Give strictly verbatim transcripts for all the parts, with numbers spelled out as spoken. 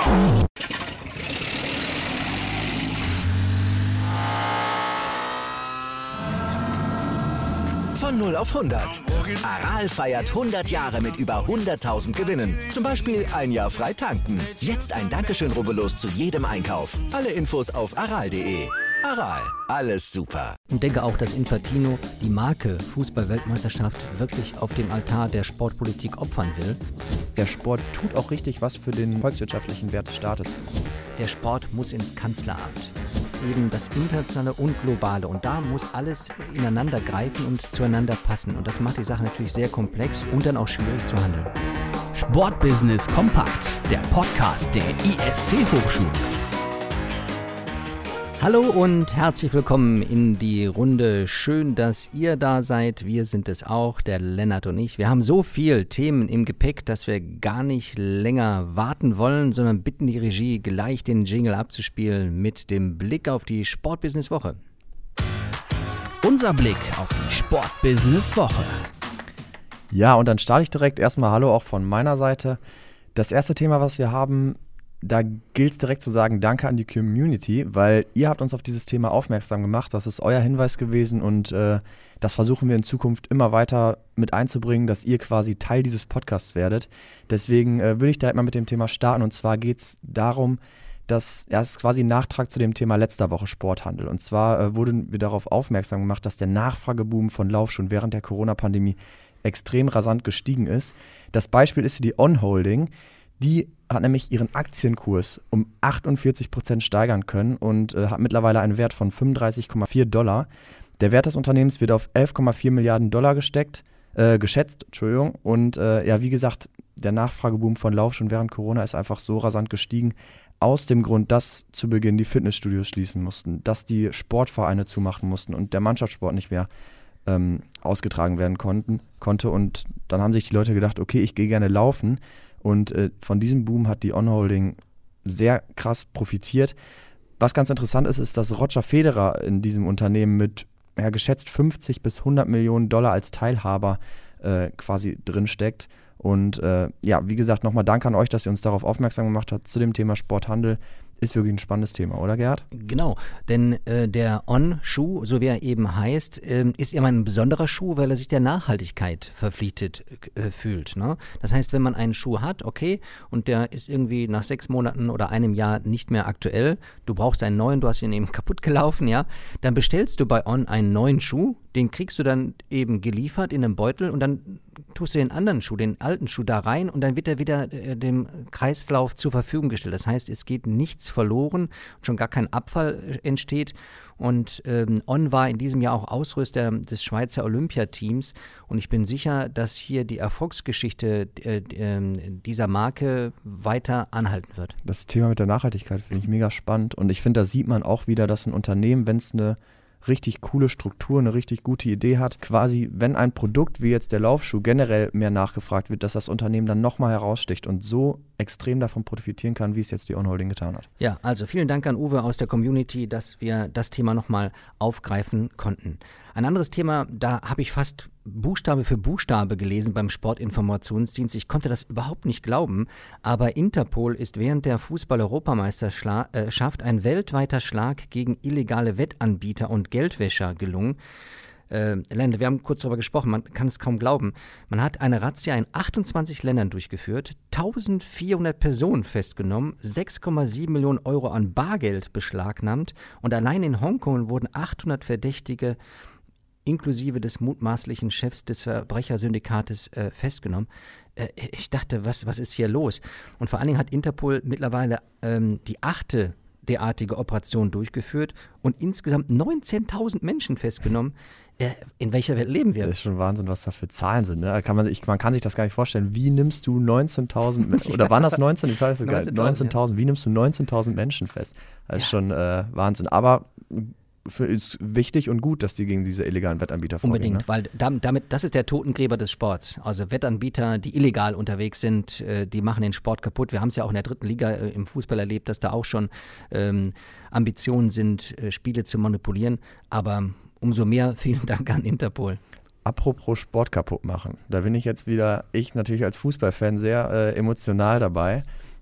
Von null auf hundert. Aral feiert hundert Jahre mit über hunderttausend Gewinnen. Zum Beispiel ein Jahr frei tanken. Jetzt ein Dankeschön, rubbellos zu jedem Einkauf. Alle Infos auf aral punkt de. Aral, alles super. Und denke auch, dass Infantino die Marke Fußball-Weltmeisterschaft wirklich auf dem Altar der Sportpolitik opfern will. Der Sport tut auch richtig was für den volkswirtschaftlichen Wert des Staates. Der Sport muss ins Kanzleramt. Eben das Internationale und Globale. Und da muss alles ineinander greifen und zueinander passen. Und das macht die Sache natürlich sehr komplex und dann auch schwierig zu handeln. Sportbusiness kompakt, der Podcast der I S T-Hochschule. Hallo und herzlich willkommen in die Runde. Schön, dass ihr da seid. Wir sind es auch, der Lennart und ich. Wir haben so viel Themen im Gepäck, dass wir gar nicht länger warten wollen, sondern bitten die Regie, gleich den Jingle abzuspielen mit dem Blick auf die Sportbusiness-Woche. Unser Blick auf die Sportbusiness-Woche. Ja, und dann starte ich direkt erstmal Hallo auch von meiner Seite. Das erste Thema, was wir haben, da gilt es direkt zu sagen, danke an die Community, weil ihr habt uns auf dieses Thema aufmerksam gemacht. Das ist euer Hinweis gewesen und äh, das versuchen wir in Zukunft immer weiter mit einzubringen, dass ihr quasi Teil dieses Podcasts werdet. Deswegen äh, würde ich direkt mal mit dem Thema starten und zwar geht es darum, dass, ja, es ist quasi ein Nachtrag zu dem Thema letzter Woche Sporthandel. Und zwar äh, wurden wir darauf aufmerksam gemacht, dass der Nachfrageboom von Laufschuhen während der Corona-Pandemie extrem rasant gestiegen ist. Das Beispiel ist die On Holding. Die hat nämlich ihren Aktienkurs um achtundvierzig Prozent steigern können und äh, hat mittlerweile einen Wert von fünfunddreißig Komma vier Dollar. Der Wert des Unternehmens wird auf elf Komma vier Milliarden Dollar gesteckt, äh, geschätzt. Entschuldigung. Und äh, ja, wie gesagt, der Nachfrageboom von Laufschuhen während Corona ist einfach so rasant gestiegen. Aus dem Grund, dass zu Beginn die Fitnessstudios schließen mussten, dass die Sportvereine zumachen mussten und der Mannschaftssport nicht mehr ähm, ausgetragen werden konnten, konnte. Und dann haben sich die Leute gedacht, okay, ich gehe gerne laufen. Und äh, von diesem Boom hat die On Holding sehr krass profitiert. Was ganz interessant ist, ist, dass Roger Federer in diesem Unternehmen mit ja, geschätzt fünfzig bis hundert Millionen Dollar als Teilhaber äh, quasi drinsteckt. Und äh, ja, wie gesagt, nochmal Dank an euch, dass ihr uns darauf aufmerksam gemacht habt zu dem Thema Sporthandel. Ist wirklich ein spannendes Thema, oder Gerhard? Genau, denn äh, der On-Schuh, so wie er eben heißt, äh, ist immer ein besonderer Schuh, weil er sich der Nachhaltigkeit verpflichtet äh, fühlt. Ne? Das heißt, wenn man einen Schuh hat, okay, und der ist irgendwie nach sechs Monaten oder einem Jahr nicht mehr aktuell, du brauchst einen neuen, du hast ihn eben kaputt gelaufen, ja, dann bestellst du bei On einen neuen Schuh, den kriegst du dann eben geliefert in einem Beutel und dann tust du den anderen Schuh, den alten Schuh da rein und dann wird er wieder äh, dem Kreislauf zur Verfügung gestellt. Das heißt, es geht nichts verloren, schon gar kein Abfall entsteht. Und ähm, On war in diesem Jahr auch Ausrüster des Schweizer Olympiateams. Und ich bin sicher, dass hier die Erfolgsgeschichte äh, äh, dieser Marke weiter anhalten wird. Das Thema mit der Nachhaltigkeit finde ich mega spannend. Und ich finde, da sieht man auch wieder, dass ein Unternehmen, wenn es eine richtig coole Struktur, eine richtig gute Idee hat, quasi, wenn ein Produkt wie jetzt der Laufschuh generell mehr nachgefragt wird, dass das Unternehmen dann nochmal heraussticht und so extrem davon profitieren kann, wie es jetzt die On Holding getan hat. Ja, also vielen Dank an Uwe aus der Community, dass wir das Thema nochmal aufgreifen konnten. Ein anderes Thema, da habe ich fast Buchstabe für Buchstabe gelesen beim Sportinformationsdienst. Ich konnte das überhaupt nicht glauben, aber Interpol ist während der Fußball-Europameisterschaft ein weltweiter Schlag gegen illegale Wettanbieter und Geldwäscher gelungen. Äh, Länder, wir haben kurz darüber gesprochen, man kann es kaum glauben. Man hat eine Razzia in achtundzwanzig Ländern durchgeführt, eintausendvierhundert Personen festgenommen, sechs Komma sieben Millionen Euro an Bargeld beschlagnahmt und allein in Hongkong wurden achthundert Verdächtige inklusive des mutmaßlichen Chefs des Verbrechersyndikates äh, festgenommen. Äh, ich dachte, was, was ist hier los? Und vor allen Dingen hat Interpol mittlerweile ähm, die achte derartige Operation durchgeführt und insgesamt neunzehntausend Menschen festgenommen. Äh, in welcher Welt leben wir? Das ist schon Wahnsinn, was da für Zahlen sind. Ne? Kann man, ich, man kann sich das gar nicht vorstellen. Wie nimmst du neunzehntausend, oder ja. waren das neunzehn? Ich weiß es gar nicht. neunzehntausend, ja. Wie nimmst du neunzehntausend Menschen fest? Das ist ja. schon äh, Wahnsinn. Aber für, ist wichtig und gut, dass die gegen diese illegalen Wettanbieter vorgehen. Unbedingt, ne? weil damit, das ist der Totengräber des Sports. Also Wettanbieter, die illegal unterwegs sind, äh, die machen den Sport kaputt. Wir haben es ja auch in der dritten Liga äh, im Fußball erlebt, dass da auch schon ähm, Ambitionen sind, äh, Spiele zu manipulieren. Aber umso mehr vielen Dank an Interpol. Apropos Sport kaputt machen, da bin ich jetzt wieder, ich natürlich als Fußballfan sehr äh, emotional dabei.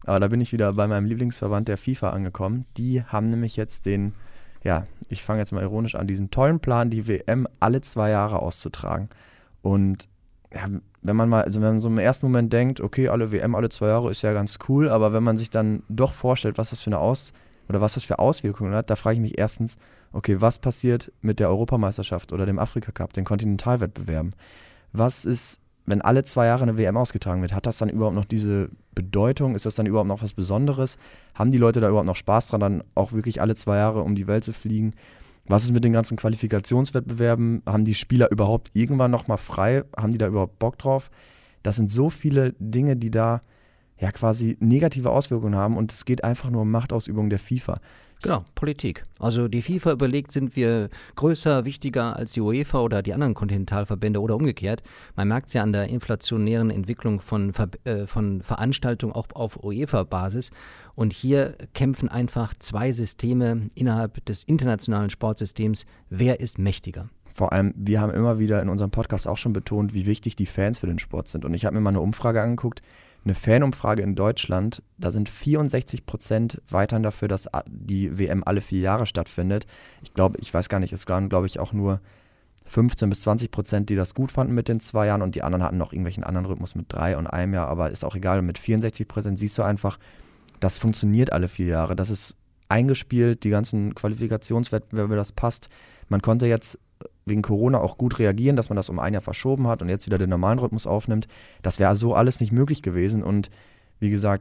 aber da bin ich wieder bei meinem Lieblingsverband der FIFA angekommen. Die haben nämlich jetzt den, ja, ich fange jetzt mal ironisch an, diesen tollen Plan, die W M alle zwei Jahre auszutragen. Und ja, wenn man mal, also wenn man so im ersten Moment denkt, okay, alle W M alle zwei Jahre ist ja ganz cool, aber wenn man sich dann doch vorstellt, was das für eine Aus- oder was das für Auswirkungen hat, da frage ich mich erstens, okay, was passiert mit der Europameisterschaft oder dem Afrika-Cup, den Kontinentalwettbewerben? Was ist, wenn alle zwei Jahre eine W M ausgetragen wird? Hat das dann überhaupt noch diese Bedeutung? Ist das dann überhaupt noch was Besonderes? Haben die Leute da überhaupt noch Spaß dran, dann auch wirklich alle zwei Jahre um die Welt zu fliegen? Was ist mit den ganzen Qualifikationswettbewerben? Haben die Spieler überhaupt irgendwann nochmal frei? Haben die da überhaupt Bock drauf? Das sind so viele Dinge, die da ja quasi negative Auswirkungen haben und es geht einfach nur um Machtausübung der FIFA. Genau, Politik. Also die FIFA überlegt, sind wir größer, wichtiger als die UEFA oder die anderen Kontinentalverbände oder umgekehrt. Man merkt es ja an der inflationären Entwicklung von, Ver- äh, von Veranstaltungen auch auf UEFA-Basis. Und hier kämpfen einfach zwei Systeme innerhalb des internationalen Sportsystems. Wer ist mächtiger? Vor allem, wir haben immer wieder in unserem Podcast auch schon betont, wie wichtig die Fans für den Sport sind. Und ich habe mir mal eine Umfrage angeguckt, eine Fanumfrage in Deutschland, da sind vierundsechzig Prozent weiterhin dafür, dass die W M alle vier Jahre stattfindet. Ich glaube, ich weiß gar nicht, es waren, glaube ich, auch nur fünfzehn bis zwanzig Prozent, die das gut fanden mit den zwei Jahren und die anderen hatten noch irgendwelchen anderen Rhythmus mit drei und einem Jahr, aber ist auch egal. Mit vierundsechzig Prozent siehst du einfach, das funktioniert alle vier Jahre. Das ist eingespielt, die ganzen Qualifikationswettbewerbe, das passt. Man konnte jetzt wegen Corona auch gut reagieren, dass man das um ein Jahr verschoben hat und jetzt wieder den normalen Rhythmus aufnimmt. Das wäre so alles nicht möglich gewesen. Und wie gesagt,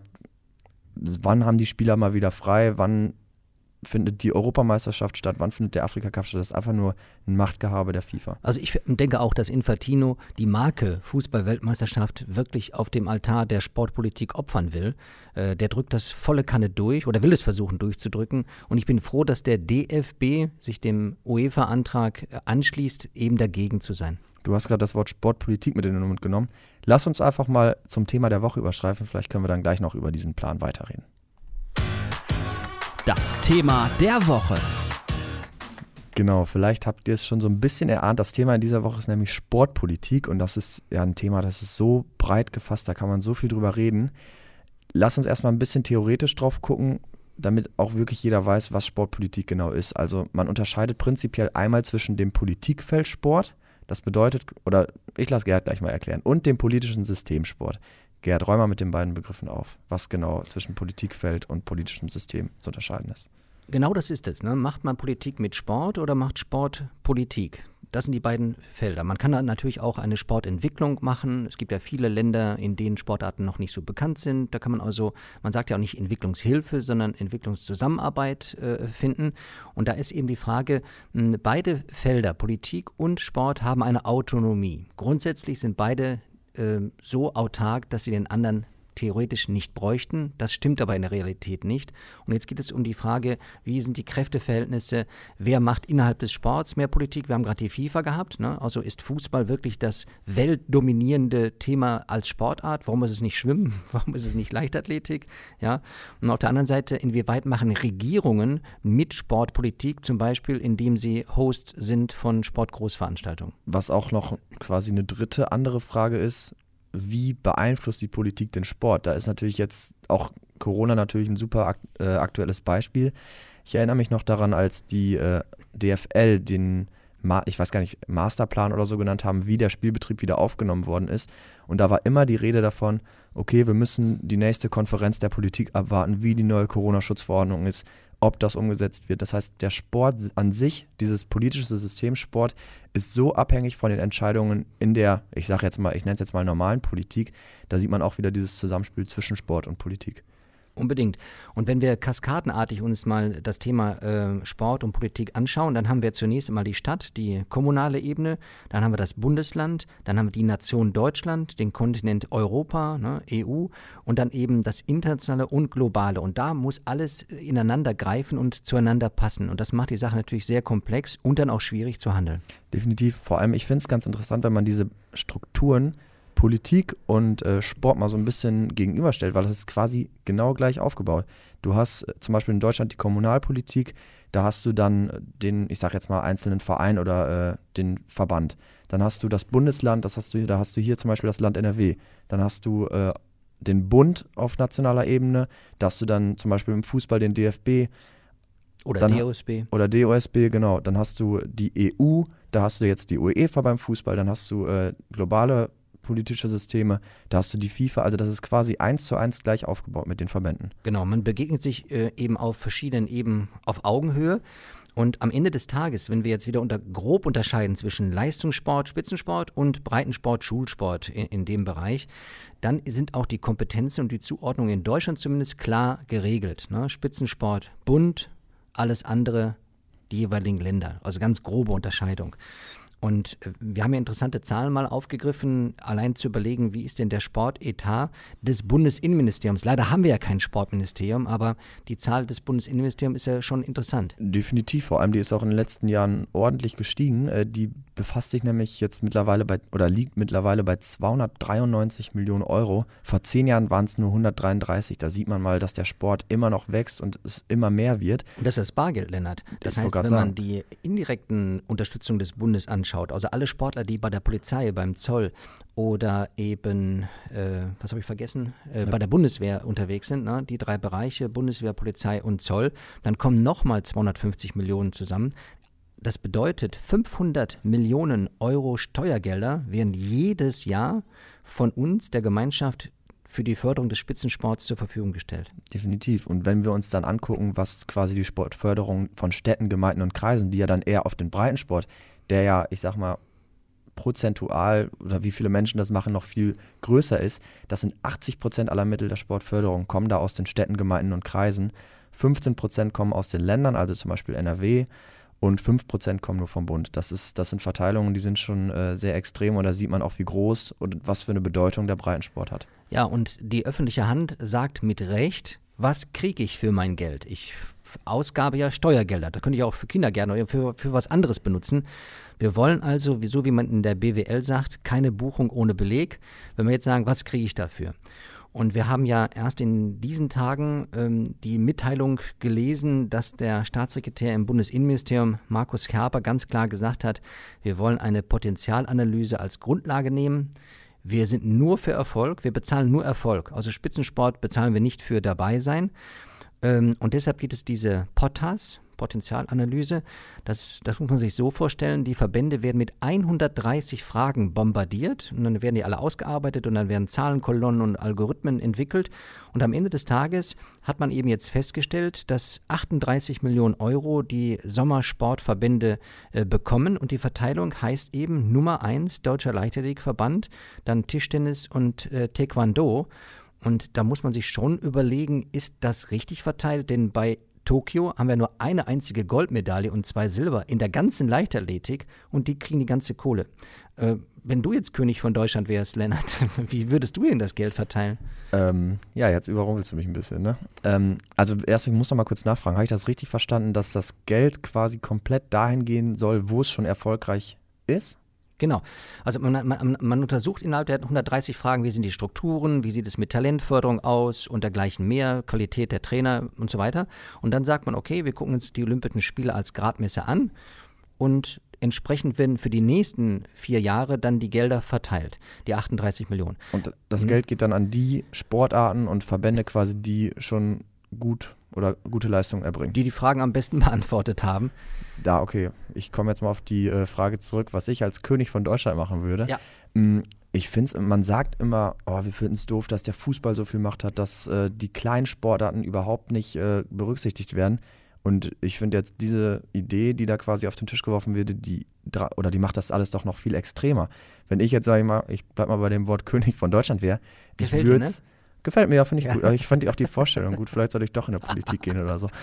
wann haben die Spieler mal wieder frei? Wann findet die Europameisterschaft statt? Wann findet der Afrika-Cup statt? Das ist einfach nur ein Machtgehabe der FIFA. Also ich denke auch, dass Infantino die Marke Fußball-Weltmeisterschaft wirklich auf dem Altar der Sportpolitik opfern will. Äh, der drückt das volle Kanne durch oder will es versuchen durchzudrücken. Und ich bin froh, dass der D F B sich dem UEFA-Antrag anschließt, eben dagegen zu sein. Du hast gerade das Wort Sportpolitik mit in den Mund genommen. Lass uns einfach mal zum Thema der Woche überschreifen. Vielleicht können wir dann gleich noch über diesen Plan weiterreden. Das Thema der Woche. Genau, vielleicht habt ihr es schon so ein bisschen erahnt. Das Thema in dieser Woche ist nämlich Sportpolitik und das ist ja ein Thema, das ist so breit gefasst, da kann man so viel drüber reden. Lass uns erstmal ein bisschen theoretisch drauf gucken, damit auch wirklich jeder weiß, was Sportpolitik genau ist. Also man unterscheidet prinzipiell einmal zwischen dem Politikfeld Sport, das bedeutet, oder ich lasse Gerd gleich mal erklären, und dem politischen Systemsport. Gerd, räum mal mit den beiden Begriffen auf, was genau zwischen Politikfeld und politischem System zu unterscheiden ist. Genau das ist es. Ne? Macht man Politik mit Sport oder macht Sport Politik? Das sind die beiden Felder. Man kann da natürlich auch eine Sportentwicklung machen. Es gibt ja viele Länder, in denen Sportarten noch nicht so bekannt sind. Da kann man also, man sagt ja auch nicht Entwicklungshilfe, sondern Entwicklungszusammenarbeit äh, finden. Und da ist eben die Frage, mh, beide Felder, Politik und Sport, haben eine Autonomie. Grundsätzlich sind beide äh, so autark, dass sie den anderen theoretisch nicht bräuchten. Das stimmt aber in der Realität nicht. Und jetzt geht es um die Frage, wie sind die Kräfteverhältnisse, wer macht innerhalb des Sports mehr Politik? Wir haben gerade die FIFA gehabt, ne? Also ist Fußball wirklich das weltdominierende Thema als Sportart? Warum ist es nicht Schwimmen? Warum ist es nicht Leichtathletik? Ja? Und auf der anderen Seite, inwieweit machen Regierungen mit Sportpolitik, zum Beispiel indem sie Host sind von Sportgroßveranstaltungen? Was auch noch quasi eine dritte andere Frage ist, wie beeinflusst die Politik den Sport? Da ist natürlich jetzt auch Corona natürlich ein super akt- äh, aktuelles Beispiel. Ich erinnere mich noch daran, als die äh, D F L den, Ma- ich weiß gar nicht, Masterplan oder so genannt haben, wie der Spielbetrieb wieder aufgenommen worden ist. Und da war immer die Rede davon, okay, wir müssen die nächste Konferenz der Politik abwarten, wie die neue Corona-Schutzverordnung ist, ob das umgesetzt wird. Das heißt, der Sport an sich, dieses politische System Sport, ist so abhängig von den Entscheidungen in der, ich sage jetzt mal, ich nenne es jetzt mal normalen Politik. Da sieht man auch wieder dieses Zusammenspiel zwischen Sport und Politik. Unbedingt. Und wenn wir kaskadenartig uns mal das Thema äh, Sport und Politik anschauen, dann haben wir zunächst einmal die Stadt, die kommunale Ebene, dann haben wir das Bundesland, dann haben wir die Nation Deutschland, den Kontinent Europa, ne, E U und dann eben das Internationale und Globale. Und da muss alles ineinander greifen und zueinander passen. Und das macht die Sache natürlich sehr komplex und dann auch schwierig zu handeln. Definitiv. Vor allem, ich finde es ganz interessant, wenn man diese Strukturen Politik und äh, Sport mal so ein bisschen gegenüberstellt, weil das ist quasi genau gleich aufgebaut. Du hast äh, zum Beispiel in Deutschland die Kommunalpolitik, da hast du dann den, ich sag jetzt mal, einzelnen Verein oder äh, den Verband. Dann hast du das Bundesland, das hast du, da hast du hier zum Beispiel das Land N R W. Dann hast du äh, den Bund auf nationaler Ebene, da hast du dann zum Beispiel im Fußball den D F B. Oder dann, D O S B. Oder D O S B, genau. Dann hast du die E U, da hast du jetzt die UEFA beim Fußball, dann hast du äh, globale politische Systeme, da hast du die FIFA, also das ist quasi eins zu eins gleich aufgebaut mit den Verbänden. Genau, man begegnet sich äh, eben auf verschiedenen Ebenen auf Augenhöhe. Und am Ende des Tages, wenn wir jetzt wieder unter, grob unterscheiden zwischen Leistungssport, Spitzensport und Breitensport, Schulsport in, in dem Bereich, dann sind auch die Kompetenzen und die Zuordnung in Deutschland zumindest klar geregelt. Ne? Spitzensport, Bund, alles andere die jeweiligen Länder. Also ganz grobe Unterscheidung. Und wir haben ja interessante Zahlen mal aufgegriffen, allein zu überlegen, wie ist denn der Sportetat des Bundesinnenministeriums. Leider haben wir ja kein Sportministerium, aber die Zahl des Bundesinnenministeriums ist ja schon interessant. Definitiv, vor allem die ist auch in den letzten Jahren ordentlich gestiegen. Die befasst sich nämlich jetzt mittlerweile bei, oder liegt mittlerweile bei zweihundertdreiundneunzig Millionen Euro. Vor zehn Jahren waren es nur hundertdreiunddreißig. Da sieht man mal, dass der Sport immer noch wächst und es immer mehr wird. Und das ist das Bargeld, Lennart. Das Ich heißt, wollte wenn gerade man die indirekten Unterstützung des Bundes anschaut, also alle Sportler, die bei der Polizei, beim Zoll oder eben, äh, was habe ich vergessen, äh, bei der Bundeswehr unterwegs sind, ne? Die drei Bereiche, Bundeswehr, Polizei und Zoll, dann kommen nochmal zweihundertfünfzig Millionen zusammen. Das bedeutet, fünfhundert Millionen Euro Steuergelder werden jedes Jahr von uns, der Gemeinschaft, für die Förderung des Spitzensports zur Verfügung gestellt. Definitiv. Und wenn wir uns dann angucken, was quasi die Sportförderung von Städten, Gemeinden und Kreisen, die ja dann eher auf den Breitensport, der ja, ich sag mal, prozentual oder wie viele Menschen das machen, noch viel größer ist, das sind achtzig Prozent aller Mittel der Sportförderung, kommen da aus den Städten, Gemeinden und Kreisen. fünfzehn Prozent kommen aus den Ländern, also zum Beispiel N R W, und fünf Prozent kommen nur vom Bund. Das ist, das sind Verteilungen, die sind schon äh, sehr extrem und da sieht man auch, wie groß und was für eine Bedeutung der Breitensport hat. Ja, und die öffentliche Hand sagt mit Recht, was kriege ich für mein Geld? Ich ausgabe ja Steuergelder. Da könnte ich auch für Kindergärten oder für, für was anderes benutzen. Wir wollen also, so wie man in der B W L sagt, keine Buchung ohne Beleg. Wenn wir jetzt sagen, was kriege ich dafür? Und wir haben ja erst in diesen Tagen ähm, die Mitteilung gelesen, dass der Staatssekretär im Bundesinnenministerium, Markus Kerper, ganz klar gesagt hat, wir wollen eine Potenzialanalyse als Grundlage nehmen. Wir sind nur für Erfolg, wir bezahlen nur Erfolg. Also Spitzensport bezahlen wir nicht für dabei sein. Ähm, und deshalb gibt es diese P O T A S, Potenzialanalyse. Das, das muss man sich so vorstellen, die Verbände werden mit hundertdreißig Fragen bombardiert und dann werden die alle ausgearbeitet und dann werden Zahlenkolonnen und Algorithmen entwickelt und am Ende des Tages hat man eben jetzt festgestellt, dass achtunddreißig Millionen Euro die Sommersportverbände äh, bekommen und die Verteilung heißt eben Nummer eins Deutscher Leichtathletikverband, dann Tischtennis und äh, Taekwondo und da muss man sich schon überlegen, ist das richtig verteilt, denn bei Tokio haben wir nur eine einzige Goldmedaille und zwei Silber in der ganzen Leichtathletik und die kriegen die ganze Kohle. Äh, wenn du jetzt König von Deutschland wärst, Lennart, wie würdest du denn das Geld verteilen? Ähm, ja, jetzt überrumpelst du mich ein bisschen, ne? Ähm, also erst, ich muss noch mal kurz nachfragen, habe ich das richtig verstanden, dass das Geld quasi komplett dahin gehen soll, wo es schon erfolgreich ist? Genau. Also man, man, man untersucht innerhalb der hundertdreißig Fragen, wie sind die Strukturen, wie sieht es mit Talentförderung aus und dergleichen mehr, Qualität der Trainer und so weiter. Und dann sagt man, okay, wir gucken uns die Olympischen Spiele als Gradmesser an und entsprechend werden für die nächsten vier Jahre dann die Gelder verteilt, die achtunddreißig Millionen. Und das Mhm. Geld geht dann an die Sportarten und Verbände quasi, die schon gut oder gute Leistungen erbringen. Die die Fragen am besten beantwortet haben. Da, okay, ich komme jetzt mal auf die äh, Frage zurück, was ich als König von Deutschland machen würde. Ja. Mm, Ich finde es, man sagt immer, oh, wir finden es doof, dass der Fußball so viel Macht hat, dass äh, die kleinen Sportarten überhaupt nicht äh, berücksichtigt werden. Und ich finde jetzt diese Idee, die da quasi auf den Tisch geworfen wird, die, oder die macht das alles doch noch viel extremer. Wenn ich jetzt, sage ich mal, ich bleib mal bei dem Wort König von Deutschland wäre, ich Gefällt dir, würde ne? es, gefällt mir ja, finde ich Ja. gut. Aber ich fand auch die Vorstellung gut, vielleicht sollte ich doch in der Politik gehen oder so.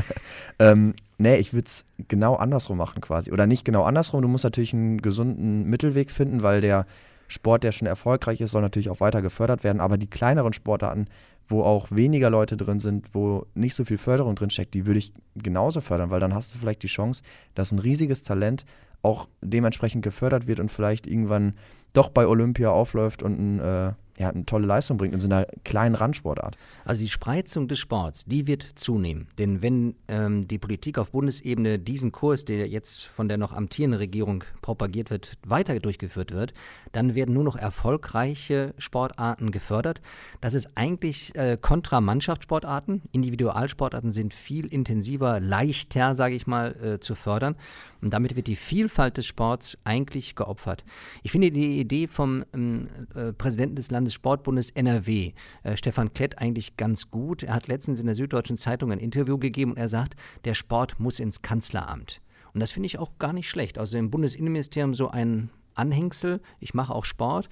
ähm, nee, ich würde es genau andersrum machen quasi. Oder nicht genau andersrum, du musst natürlich einen gesunden Mittelweg finden, weil der Sport, der schon erfolgreich ist, soll natürlich auch weiter gefördert werden. Aber die kleineren Sportarten, wo auch weniger Leute drin sind, wo nicht so viel Förderung drin steckt, die würde ich genauso fördern, weil dann hast du vielleicht die Chance, dass ein riesiges Talent auch dementsprechend gefördert wird und vielleicht irgendwann doch bei Olympia aufläuft und ein, äh, ja, eine tolle Leistung bringt in so einer kleinen Randsportart. Also die Spreizung des Sports, die wird zunehmen. Denn wenn ähm, die Politik auf Bundesebene diesen Kurs, der jetzt von der noch amtierenden Regierung propagiert wird, weiter durchgeführt wird, dann werden nur noch erfolgreiche Sportarten gefördert. Das ist eigentlich äh, kontra Mannschaftssportarten. Individualsportarten sind viel intensiver, leichter, sage ich mal, äh, zu fördern. Und damit wird die Vielfalt des Sports eigentlich geopfert. Ich finde die Idee vom ähm, äh, Präsidenten des Landessportbundes N R W, äh, Stefan Klett, eigentlich ganz gut. Er hat letztens in der Süddeutschen Zeitung ein Interview gegeben und er sagt, der Sport muss ins Kanzleramt. Und das finde ich auch gar nicht schlecht. Also im Bundesinnenministerium so ein Anhängsel, ich mache auch Sport.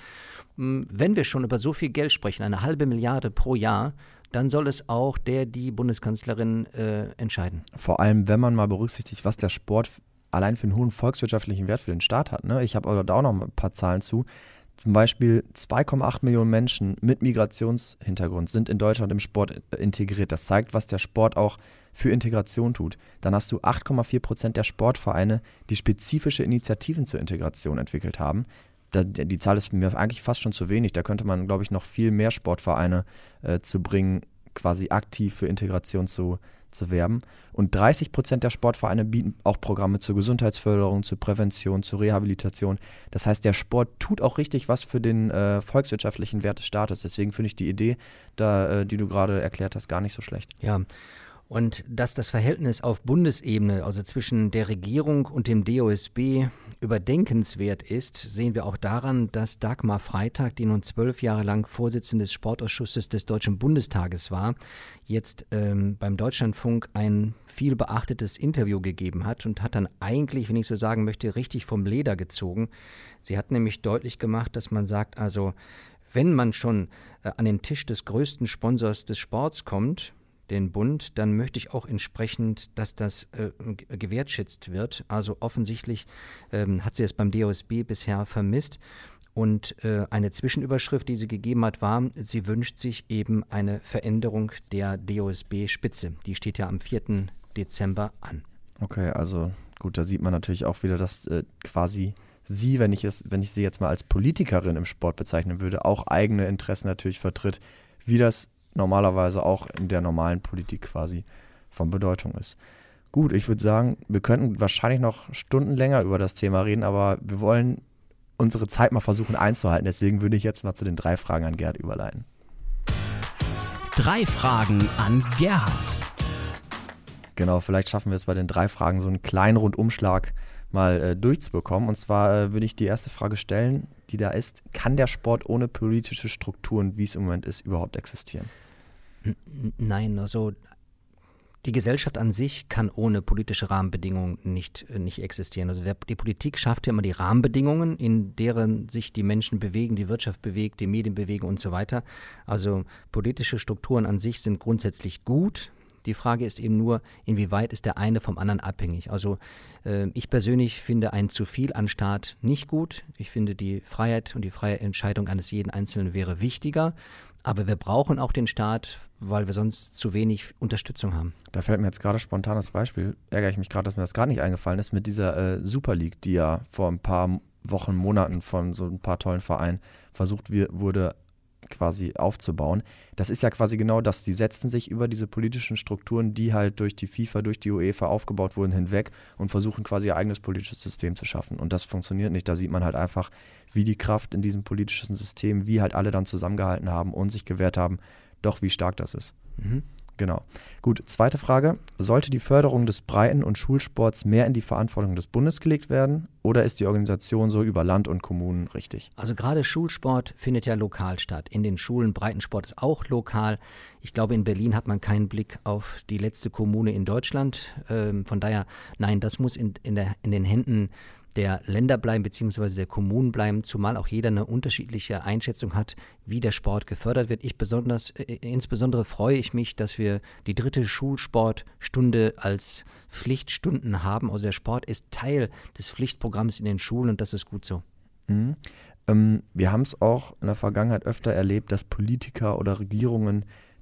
Wenn wir schon über so viel Geld sprechen, eine halbe Milliarde pro Jahr, dann soll es auch der, die Bundeskanzlerin äh, entscheiden. Vor allem, wenn man mal berücksichtigt, was der Sport allein für einen hohen volkswirtschaftlichen Wert für den Staat hat. Ne? Ich habe aber da auch noch ein paar Zahlen zu. Zum Beispiel zwei Komma acht Millionen Menschen mit Migrationshintergrund sind in Deutschland im Sport integriert. Das zeigt, was der Sport auch für Integration tut. Dann hast du acht Komma vier Prozent der Sportvereine, die spezifische Initiativen zur Integration entwickelt haben. Da, die Zahl ist mir eigentlich fast schon zu wenig. Da könnte man, glaube ich, noch viel mehr Sportvereine äh, zu bringen, quasi aktiv für Integration zu zu werben. Und dreißig Prozent der Sportvereine bieten auch Programme zur Gesundheitsförderung, zur Prävention, zur Rehabilitation. Das heißt, der Sport tut auch richtig was für den äh, volkswirtschaftlichen Wert des Staates. Deswegen finde ich die Idee, da, äh, die du gerade erklärt hast, gar nicht so schlecht. Ja, und dass das Verhältnis auf Bundesebene, also zwischen der Regierung und dem D O S B, überdenkenswert ist, sehen wir auch daran, dass Dagmar Freitag, die nun zwölf Jahre lang Vorsitzende des Sportausschusses des Deutschen Bundestages war, jetzt ähm, beim Deutschlandfunk ein viel beachtetes Interview gegeben hat und hat dann eigentlich, wenn ich so sagen möchte, richtig vom Leder gezogen. Sie hat nämlich deutlich gemacht, dass man sagt, also wenn man schon äh, an den Tisch des größten Sponsors des Sports kommt, den Bund, dann möchte ich auch entsprechend, dass das äh, gewertschätzt wird. Also offensichtlich ähm, hat sie es beim D O S B bisher vermisst. Und äh, eine Zwischenüberschrift, die sie gegeben hat, war, sie wünscht sich eben eine Veränderung der D O S B-Spitze. Die steht ja am vierten Dezember an. Okay, also gut, da sieht man natürlich auch wieder, dass äh, quasi sie, wenn ich es, wenn ich sie jetzt mal als Politikerin im Sport bezeichnen würde, auch eigene Interessen natürlich vertritt, wie das normalerweise auch in der normalen Politik quasi von Bedeutung ist. Gut, ich würde sagen, wir könnten wahrscheinlich noch Stunden länger über das Thema reden, aber wir wollen unsere Zeit mal versuchen einzuhalten. Deswegen würde ich jetzt mal zu den drei Fragen an Gerd überleiten. Drei Fragen an Gerhard. Genau, vielleicht schaffen wir es bei den drei Fragen, so einen kleinen Rundumschlag mal äh, durchzubekommen. Und zwar äh, würde ich die erste Frage stellen, die da ist: Kann der Sport ohne politische Strukturen, wie es im Moment ist, überhaupt existieren? Nein, also die Gesellschaft an sich kann ohne politische Rahmenbedingungen nicht, nicht existieren. Also der, die Politik schafft ja immer die Rahmenbedingungen, in deren sich die Menschen bewegen, die Wirtschaft bewegt, die Medien bewegen und so weiter. Also politische Strukturen an sich sind grundsätzlich gut. Die Frage ist eben nur, inwieweit ist der eine vom anderen abhängig. Also äh, ich persönlich finde ein zu viel an Staat nicht gut. Ich finde, die Freiheit und die freie Entscheidung eines jeden Einzelnen wäre wichtiger. Aber wir brauchen auch den Staat, weil wir sonst zu wenig Unterstützung haben. Da fällt mir jetzt gerade spontan das Beispiel, ärgere ich mich gerade, dass mir das gerade nicht eingefallen ist, mit dieser äh, Super League, die ja vor ein paar Wochen, Monaten von so ein paar tollen Vereinen versucht wir, wurde quasi aufzubauen. Das ist ja quasi genau das. Die setzen sich über diese politischen Strukturen, die halt durch die FIFA, durch die UEFA aufgebaut wurden, hinweg und versuchen quasi ihr eigenes politisches System zu schaffen. Und das funktioniert nicht. Da sieht man halt einfach, wie die Kraft in diesem politischen System, wie halt alle dann zusammengehalten haben und sich gewehrt haben, doch wie stark das ist. Mhm. Genau. Gut, zweite Frage. Sollte die Förderung des Breiten- und Schulsports mehr in die Verantwortung des Bundes gelegt werden oder ist die Organisation so über Land und Kommunen richtig? Also gerade Schulsport findet ja lokal statt. In den Schulen, Breitensport ist auch lokal. Ich glaube, in Berlin hat man keinen Blick auf die letzte Kommune in Deutschland. Ähm, von daher, nein, das muss in, in, der, in den Händen der Länder bleiben, beziehungsweise der Kommunen bleiben, zumal auch jeder eine unterschiedliche Einschätzung hat, wie der Sport gefördert wird. Ich besonders, äh, insbesondere freue ich mich, dass wir die dritte Schulsportstunde als Pflichtstunden haben. Also der Sport ist Teil des Pflichtprogramms in den Schulen und das ist gut so. Mhm. Ähm, wir haben es auch in der Vergangenheit öfter erlebt, dass Politiker oder Regierungen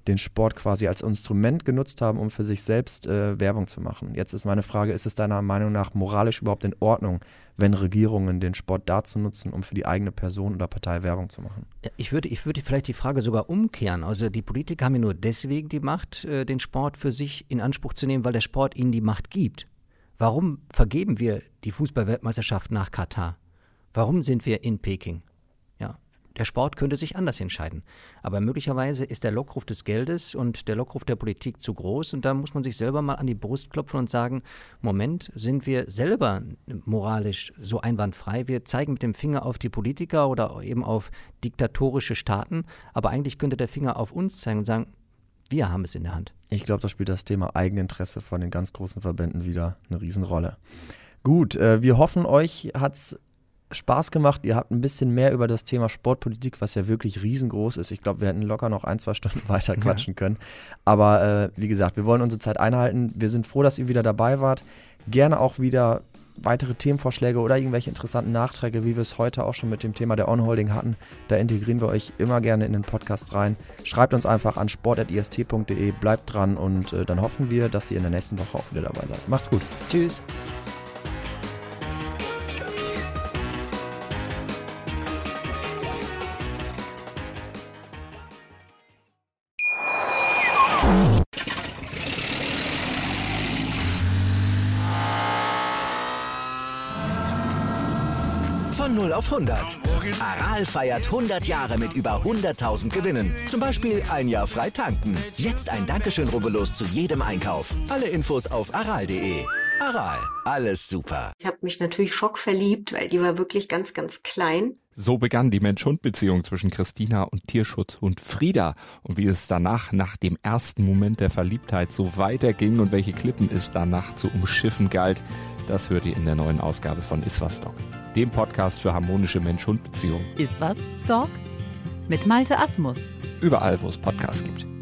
den Sport quasi als Instrument genutzt haben, um für sich selbst äh, Werbung zu machen. Jetzt ist meine Frage, ist es deiner Meinung nach moralisch überhaupt in Ordnung, wenn Regierungen den Sport dazu nutzen, um für die eigene Person oder Partei Werbung zu machen? Ich würde, ich würde vielleicht die Frage sogar umkehren. Also die Politiker haben ja nur deswegen die Macht, äh, den Sport für sich in Anspruch zu nehmen, weil der Sport ihnen die Macht gibt. Warum vergeben wir die Fußball-Weltmeisterschaft nach Katar? Warum sind wir in Peking? Ja, der Sport könnte sich anders entscheiden. Aber möglicherweise ist der Lockruf des Geldes und der Lockruf der Politik zu groß und da muss man sich selber mal an die Brust klopfen und sagen, Moment, sind wir selber moralisch so einwandfrei? Wir zeigen mit dem Finger auf die Politiker oder eben auf diktatorische Staaten, aber eigentlich könnte der Finger auf uns zeigen und sagen, wir haben es in der Hand. Ich glaube, da spielt das Thema Eigeninteresse von den ganz großen Verbänden wieder eine Riesenrolle. Gut, äh, wir hoffen, euch hat es Spaß gemacht. Ihr habt ein bisschen mehr über das Thema Sportpolitik, was ja wirklich riesengroß ist. Ich glaube, wir hätten locker noch ein, zwei Stunden weiter quatschen ja. können. Aber äh, wie gesagt, wir wollen unsere Zeit einhalten. Wir sind froh, dass ihr wieder dabei wart. Gerne auch wieder weitere Themenvorschläge oder irgendwelche interessanten Nachträge, wie wir es heute auch schon mit dem Thema der On-Holding hatten. Da integrieren wir euch immer gerne in den Podcast rein. Schreibt uns einfach an sport at i s t punkt d e, bleibt dran und äh, dann hoffen wir, dass ihr in der nächsten Woche auch wieder dabei seid. Macht's gut. Tschüss. Von null auf hundert. Aral feiert hundert Jahre mit über hunderttausend Gewinnen. Zum Beispiel ein Jahr frei tanken. Jetzt ein Dankeschön, rubbellos zu jedem Einkauf. Alle Infos auf aral punkt d e. Aral, alles super. Ich habe mich natürlich schockverliebt, weil die war wirklich ganz, ganz klein. So begann die Mensch-Hund-Beziehung zwischen Christina und Tierschutzhund Frieda. Und wie es danach, nach dem ersten Moment der Verliebtheit, so weiterging und welche Klippen es danach zu umschiffen galt, das hört ihr in der neuen Ausgabe von Iswas Dog, dem Podcast für harmonische Mensch-Hund-Beziehungen. Iswas Dog? Mit Malte Asmus. Überall, wo es Podcasts gibt.